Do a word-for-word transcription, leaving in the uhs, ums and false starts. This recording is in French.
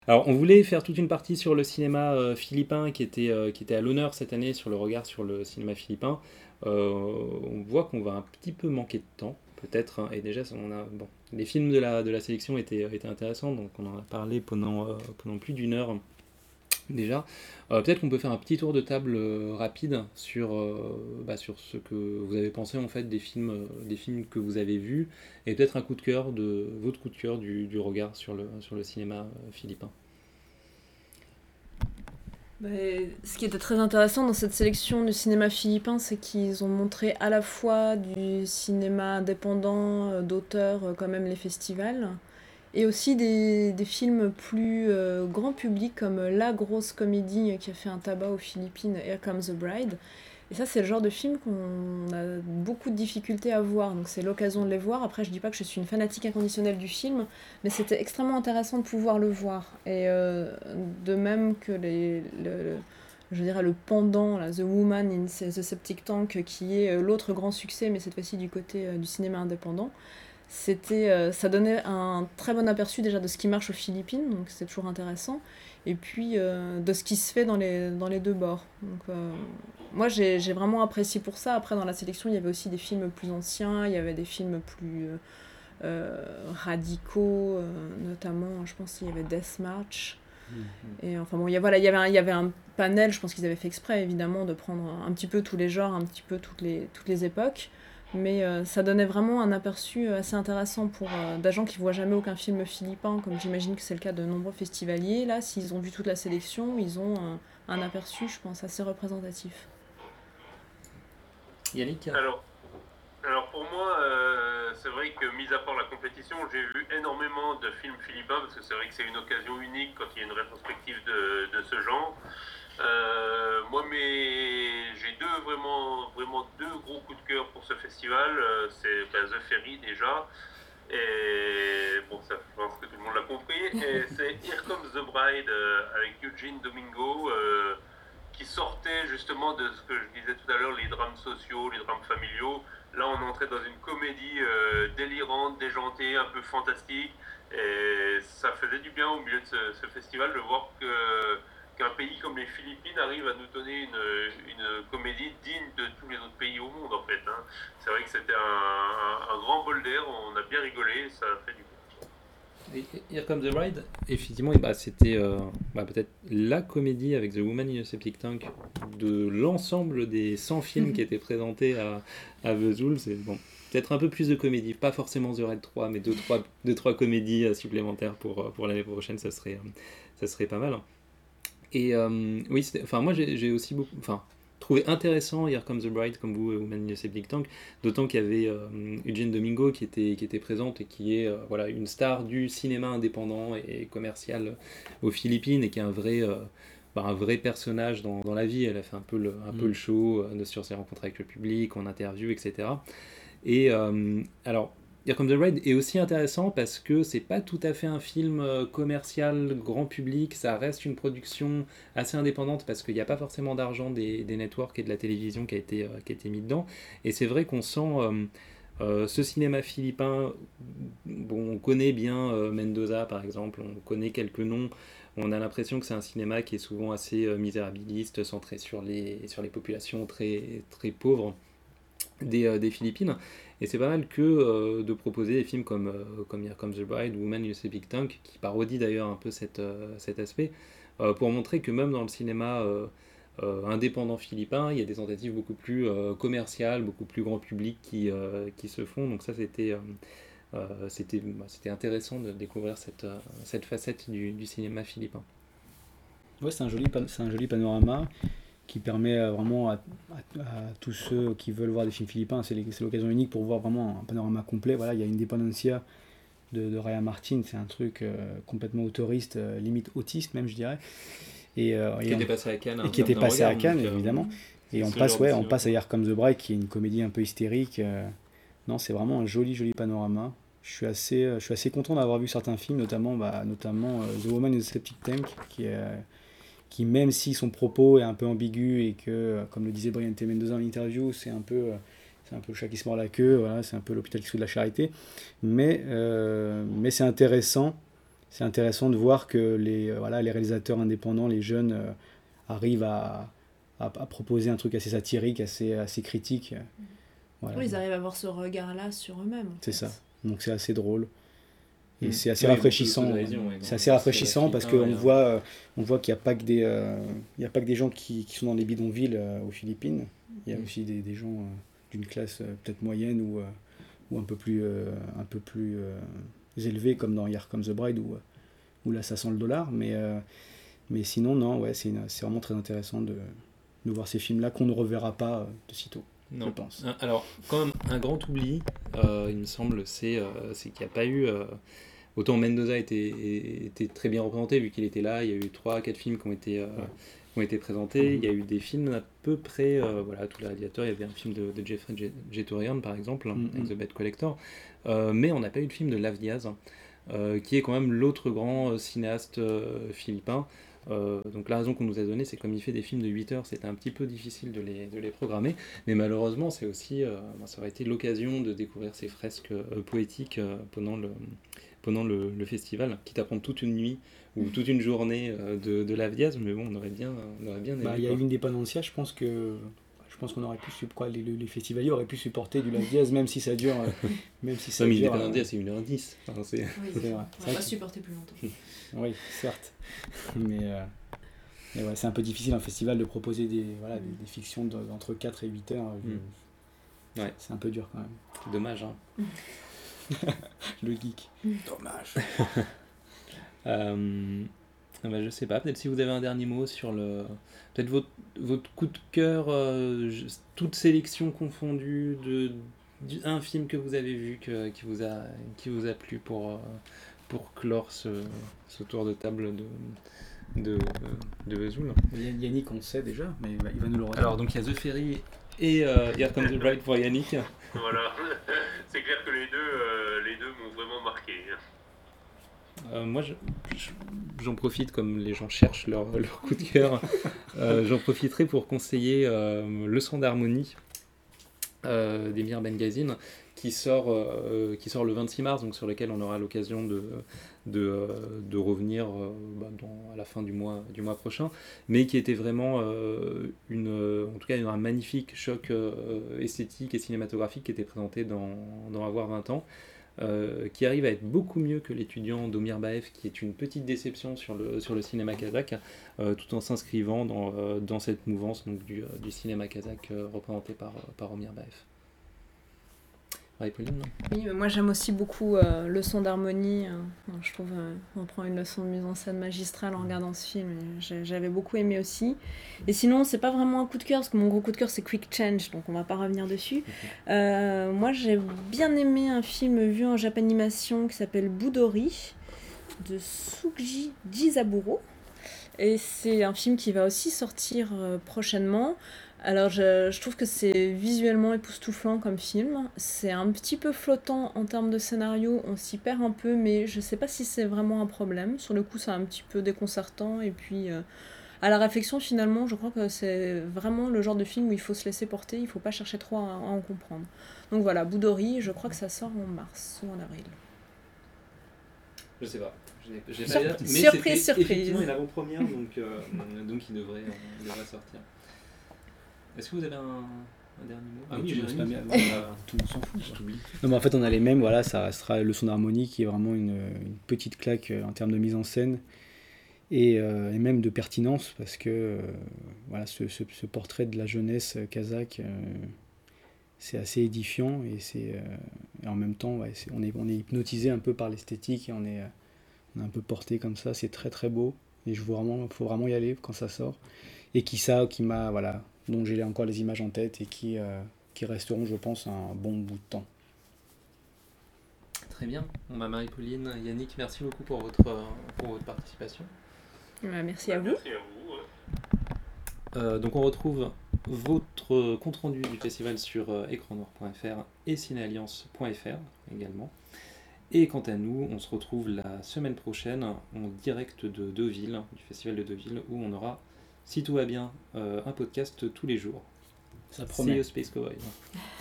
Alors, on voulait faire toute une partie sur le cinéma euh, philippin qui était, euh, qui était à l'honneur cette année, sur le regard sur le cinéma philippin. Euh, on voit qu'on va un petit peu manquer de temps, peut-être, hein, et déjà, on a, bon, les films de la, de la sélection étaient, étaient intéressants, donc on en a parlé pendant, euh, pendant plus d'une heure déjà. Euh, peut-être qu'on peut faire un petit tour de table euh, rapide sur, euh, bah, sur ce que vous avez pensé en fait des films, euh, des films que vous avez vus, et peut-être un coup de cœur de votre coup de cœur du, du regard sur le, sur le cinéma euh, philippin. Mais ce qui était très intéressant dans cette sélection du cinéma philippin, c'est qu'ils ont montré à la fois du cinéma indépendant, euh, d'auteurs, euh, quand même les festivals, et aussi des, des films plus euh, grand public comme La Grosse Comédie qui a fait un tabac aux Philippines, Here Comes the Bride. Et ça, c'est le genre de film qu'on a beaucoup de difficultés à voir, donc c'est l'occasion de les voir. Après, je dis pas que je suis une fanatique inconditionnelle du film, mais c'était extrêmement intéressant de pouvoir le voir. Et euh, de même que les, le, je dirais le pendant, là, The Woman in the Septic Tank, qui est euh, l'autre grand succès, mais cette fois-ci du côté euh, du cinéma indépendant, c'était, euh, ça donnait un très bon aperçu déjà de ce qui marche aux Philippines, donc c'est toujours intéressant, et puis euh, de ce qui se fait dans les, dans les deux bords. Donc, euh, moi j'ai, j'ai vraiment apprécié pour ça. Après dans la sélection il y avait aussi des films plus anciens, il y avait des films plus euh, euh, radicaux, euh, notamment je pense qu'il y avait Death March. Mhm. Et enfin bon, il y, a, voilà, il, y avait un, il y avait un panel, je pense qu'ils avaient fait exprès évidemment de prendre un petit peu tous les genres, un petit peu toutes les, toutes les époques. Mais euh, ça donnait vraiment un aperçu euh, assez intéressant pour euh, des gens qui ne voient jamais aucun film philippin, comme j'imagine que c'est le cas de nombreux festivaliers. Là, s'ils ont vu toute la sélection, ils ont un, un aperçu, je pense, assez représentatif. Yannick? Alors, alors pour moi, euh, c'est vrai que mis à part la compétition, j'ai vu énormément de films philippins parce que c'est vrai que c'est une occasion unique quand il y a une rétrospective de, de ce genre. Euh, moi, mais j'ai deux vraiment, vraiment deux gros coups de cœur pour ce festival. Euh, c'est bah, The Ferry déjà. Et bon, ça, je pense que tout le monde l'a compris. Et c'est Here Comes the Bride euh, avec Eugene Domingo. Euh, qui sortait justement de ce que je disais tout à l'heure, les drames sociaux, les drames familiaux. Là, on entrait dans une comédie euh, délirante, déjantée, un peu fantastique. Et ça faisait du bien au milieu de ce, ce festival de voir que, qu'un pays comme les Philippines arrive à nous donner une, une comédie digne de tous les autres pays au monde, en fait. Hein. C'est vrai que c'était un, un, un grand bol d'air, on a bien rigolé, ça a fait du bien. Et- Here Comes the Bride, effectivement, bah, c'était euh, bah, peut-être la comédie avec The Woman in a Septic Tank de l'ensemble des cent films qui étaient présentés à, à Vesoul. C'est bon, peut-être un peu plus de comédie, pas forcément The Raid trois, mais deux trois, deux, trois comédies euh, supplémentaires pour, euh, pour l'année prochaine, ça serait, euh, ça serait pas mal. Et euh, oui, c'était- enfin, moi j'ai j'ai aussi beaucoup, enfin, trouvé intéressant Here Comes the Bride, comme vous, Woman in a Septic Tank, d'autant qu'il y avait euh, Eugene Domingo qui était, qui était présente et qui est euh, voilà, une star du cinéma indépendant et commercial aux Philippines et qui est un vrai, euh, bah, un vrai personnage dans, dans la vie. Elle a fait un peu le, un peu le Mm. show euh, sur ses rencontres avec le public, en interview, et cetera. Et euh, alors, Here Comes the Bride est aussi intéressant parce que c'est pas tout à fait un film euh, commercial grand public, ça reste une production assez indépendante parce qu'il n'y a pas forcément d'argent des, des networks et de la télévision qui a été, euh, qui a été mis dedans. Et c'est vrai qu'on sent euh, euh, ce cinéma philippin. Bon, on connaît bien euh, Mendoza par exemple, on connaît quelques noms. On a l'impression que c'est un cinéma qui est souvent assez euh, misérabiliste, centré sur les, sur les populations très, très pauvres des, euh, des Philippines. Et c'est pas mal que euh, de proposer des films comme, euh, comme Here Comes the Bride ou Woman in a Big Tank, qui parodie d'ailleurs un peu cette, euh, cet aspect, euh, pour montrer que même dans le cinéma euh, euh, indépendant philippin, il y a des tentatives beaucoup plus euh, commerciales, beaucoup plus grand public qui, euh, qui se font. Donc ça, c'était, euh, euh, c'était, bah, c'était intéressant de découvrir cette, euh, cette facette du, du cinéma philippin. Ouais, c'est un joli, pan- c'est un joli panorama qui permet euh, vraiment à, à- à tous ceux qui veulent voir des films philippins, c'est les- c'est l'occasion unique pour voir vraiment un panorama complet. Voilà, il y a Independencia de, de Raya Martin, c'est un truc euh, complètement autoriste, euh, limite autiste même, je dirais. Et, euh, Qui et, était on- passé à Cannes et hein, qui d'un était d'un passé à regard. Cannes, Donc, euh, évidemment. c'est Et on ce passe, genre de ouais, on cinéma. passe à Here Comes the Bride, qui est une comédie un peu hystérique. euh. Non, c'est vraiment un joli, joli panorama. Je suis assez, euh, je suis assez content d'avoir vu certains films, notamment, bah, notamment euh, The Woman in the Septic Tank, qui est, euh, qui même si son propos est un peu ambigu et que, euh, comme le disait Brian T. Mendoza en interview, c'est un peu, euh, c'est un peu le chat qui se mord la queue, voilà, c'est un peu l'hôpital qui se fout de la charité, mais, euh, mais c'est intéressant c'est intéressant de voir que les, euh, voilà, les réalisateurs indépendants, les jeunes, euh, arrivent à, à, à proposer un truc assez satirique, assez, assez critique. Voilà. Oui, ils arrivent à avoir ce regard-là sur eux-mêmes. En c'est fait. ça. Donc c'est assez drôle. Et Mmh. c'est assez Ouais, rafraîchissant. beaucoup d'autodérision, ouais, C'est dans- assez sur la rafraîchissant parce Philippine, qu'on ouais, voit, euh, on voit qu'il n'y a pas que des, euh, il y a pas que des gens qui, qui sont dans les bidonvilles euh, aux Philippines. Il y a Mm. aussi des, des gens euh, d'une classe euh, peut-être moyenne ou, euh, ou un peu plus, euh, un peu plus euh, élevés comme dans Here Comes the Bride où, euh, où là ça sent le dollar. Mais, euh, mais sinon, non, ouais, c'est, une- c'est vraiment très intéressant de, de voir ces films-là qu'on ne reverra pas euh, de sitôt. Non. Je pense. Un- Alors, quand même, un grand oubli, euh, il me semble, c'est, euh, c'est qu'il n'y a pas eu... euh, autant Mendoza était, était très bien représenté, vu qu'il était là, il y a eu trois quatre films qui ont été, euh, qui ont été présentés, il y a eu des films à peu près, euh, voilà, tous les réalisateurs, il y avait un film de, de Jeffrey J- Jeturian, par exemple, Mhm. avec The Bad Collector, euh, mais on n'a pas eu de film de Lav Diaz, euh, qui est quand même l'autre grand euh, cinéaste euh, philippin. Euh, donc la raison qu'on nous a donnée, c'est comme il fait des films de huit heures, c'était un petit peu difficile de les, de les programmer, mais malheureusement c'est aussi, euh, ben, ça aurait été l'occasion de découvrir ces fresques euh, poétiques euh, pendant, le, pendant le, le festival, quitte à prendre toute une nuit ou toute une journée euh, de, de Lav Diaz, mais bon, on aurait bien, on aurait bien aimé. Bah, il y a quoi. eu une dépendancia, je pense que je pense qu'on aurait pu sup- quoi, les, les festivaliers auraient pu supporter du Lav Diaz même si ça dure euh, même si ça Non, mais dure Independence euh, Day, c'est une heure dix. Enfin, c'est... Oui, c'est vrai. on C'est va vrai pas que- supporter plus longtemps. oui, certes. Mais, euh, mais ouais, c'est un peu difficile un festival de proposer des, voilà, des, des fictions de- d'entre quatre et huit heures. Je- Mm. Ouais. C'est un peu dur quand même. Dommage, hein. Le geek. Dommage. Euh, ah bah, je sais pas, peut-être si vous avez un dernier mot sur le... Peut-être votre, votre coup de cœur, euh, je- toute sélection confondue, de, du- un film que vous avez vu que, qui, vous a, qui vous a plu pour, euh, pour clore ce, ce tour de table de, de, de Vesoul. Yann- Yannick, on sait déjà, mais il va, il va nous le redire. Alors, donc il y a The Ferry et euh, Here Comes the Bride pour Yannick. Voilà, c'est clair que les deux, euh, les deux m'ont vraiment marqué. Euh, moi, je- je- j'en profite, comme les gens cherchent leur, leur coup de cœur, euh, j'en profiterai pour conseiller euh, Le Son d'harmonie euh, d'Emir Bengazine, qui sort, euh, qui sort le vingt-six mars, donc sur lequel on aura l'occasion de, de, euh, de revenir euh, bah, dans, à la fin du mois, du mois prochain, mais qui était vraiment euh, une, en tout cas, un magnifique choc euh, esthétique et cinématographique qui était présenté dans, dans Avoir vingt ans. Euh, qui arrive à être beaucoup mieux que l'étudiant d'Omir Baef, qui est une petite déception sur le, sur le cinéma kazakh, euh, tout en s'inscrivant dans, euh, dans cette mouvance donc, du, euh, du cinéma kazakh euh, représenté par, par Omir Baef. Ouais, Pauline, non Oui, mais moi j'aime aussi beaucoup euh, Leçon d'harmonie. euh, je trouve euh, on prend une leçon de mise en scène magistrale en regardant ce film. Et j'ai- j'avais beaucoup aimé aussi. Et sinon, c'est pas vraiment un coup de cœur, parce que mon gros coup de cœur c'est Quick Change, donc on va pas revenir dessus. Euh, moi j'ai bien aimé un film vu en japanimation qui s'appelle Budori de Tsuji Jizaburo. Et c'est un film qui va aussi sortir euh, prochainement. Alors je, je trouve que c'est visuellement époustouflant comme film. C'est un petit peu flottant en termes de scénario, on s'y perd un peu, mais je sais pas si c'est vraiment un problème. Sur le coup, c'est un petit peu déconcertant. Et puis, euh, à la réflexion, finalement, je crois que c'est vraiment le genre de film où il faut se laisser porter, il faut pas chercher trop à, à en comprendre. Donc voilà, Budori, je crois que ça sort en mars ou en avril. Je sais pas. J'ai, j'ai Surprise, pas mais surprise, c'était surprise. effectivement une avant-première, donc, euh, donc il, devrait, euh, il devrait sortir. Est-ce que vous avez un, un dernier mot Ah oui, tu Jérémy. n'oses pas bien- voilà, tout le monde s'en fout. Je quoi. t'oublie. Non, mais en fait, on a les mêmes. Voilà, ça restera le son d'harmonie qui est vraiment une, une petite claque euh, en termes de mise en scène et, euh, et même de pertinence parce que euh, voilà, ce, ce, ce portrait de la jeunesse kazakh, euh, c'est assez édifiant et, c'est, euh, et en même temps, ouais, c'est, on, est, on est hypnotisé un peu par l'esthétique et on est, euh, on est un peu porté comme ça. C'est très très beau et je veux vraiment, faut vraiment y aller quand ça sort. Et qui ça, qui m'a, voilà, dont j'ai encore les images en tête et qui, euh, qui resteront, je pense, un bon bout de temps. Très bien. Bon, bah, Marie-Pauline, Yannick, merci beaucoup pour votre, euh, pour votre participation. Ouais, merci à vous. Merci à vous. ouais. Euh, donc on retrouve votre compte-rendu du festival sur euh, écran noir point f r et cinéalliance point f r également. Et quant à nous, on se retrouve la semaine prochaine en direct de Deauville, du festival de Deauville, où on aura, si tout va bien, euh, un podcast tous les jours. Ça See promet. you Space Cowboys.